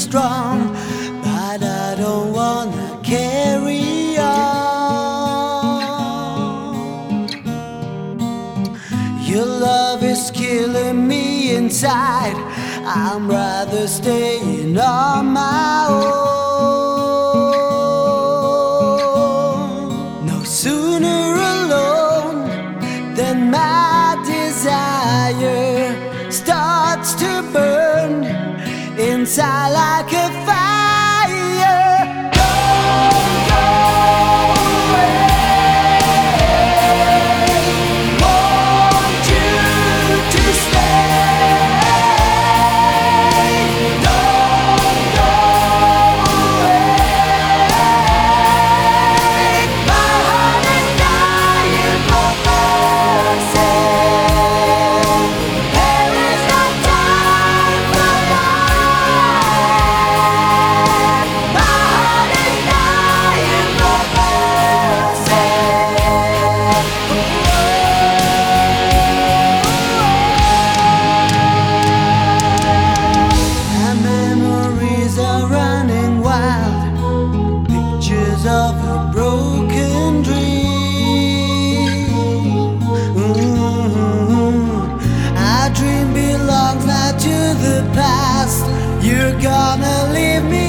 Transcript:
strong, but I don't wanna carry on. Your love is killing me inside. I'm rather staying on my own. No sooner alone than my desire starts to burn inside like a fire. Don't go away. Want you to stay. Don't go away. My heart is dying for mercy. There is no time for life. My heart is dying for mercy. My memories are running wild, pictures of a broken dream. Our dream belongs now to the past. You're gonna leave me